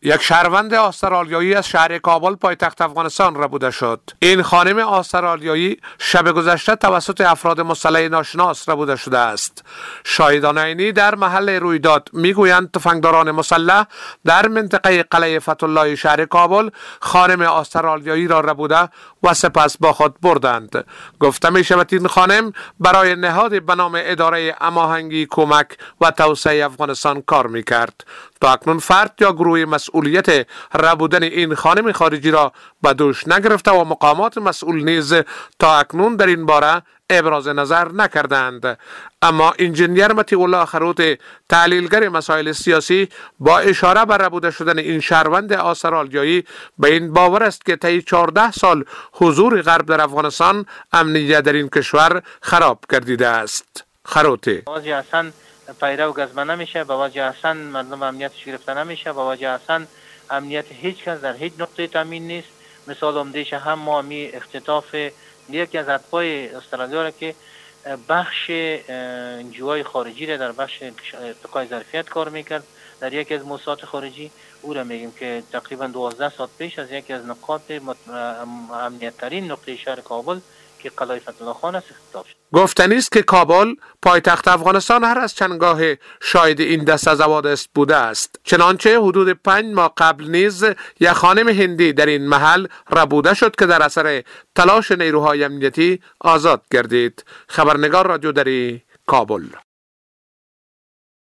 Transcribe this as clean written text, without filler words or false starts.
یک شهروند استرالیایی از شهر کابل پایتخت افغانستان ربوده شد. این خانم استرالیایی شب گذشته توسط افراد مسلح ناشناس ربوده شده است. شاهدان عینی در محل رویداد میگویند تفنگداران مسلح در منطقه قلعه فتح الله شهر کابل خانم استرالیایی را ربوده و سپس با خود بردند. گفته می شود این خانم برای نهاد به نام اداره هماهنگی کمک و توسعه افغانستان کار میکرد. تا اکنون فرد یا گروه مسئولیت ربودن این خانم خارجی را به دوش نگرفته و مقامات مسئول نیز تا اکنون در این باره ابراز نظر نکردند. اما انجینیر مطیع الله خروت، تحلیلگر مسائل سیاسی، با اشاره به ربوده شدن این شهروند استرالیایی به این باور است که طی 14 سال حضور غرب در افغانستان امنیت در این کشور خراب گردیده است. خروت: واجه اصلا پیرو گزمه نمیشه، با واجه اصلا مردم امنیتش گرفته نمیشه، با واجه اصلا امنیت هیچ کس در هیچ نقطه تامین نیست. مثال عمدهش هم ما می اختطاف یکی از اتباع استرالیا را که بخش انجوهای خارجی را در بخش ارتقای ظرفیت کار میکرد در یکی از موسسات خارجی، او را میگیم که تقریبا 12 ساعت پیش از یکی از نقاط امنیت ترین نقطه شهر کابل که قلعه فتح الله خان است اختطاف شد. گفتنی است که کابل پایتخت افغانستان هر از چندگاه شاهد این دست از حوادث بوده است. چنانچه حدود 5 ماه قبل نیز یک خانم هندی در این محل ربوده شد که در اثر تلاش نیروهای امنیتی آزاد گردید. خبرنگار رادیو دری، کابل.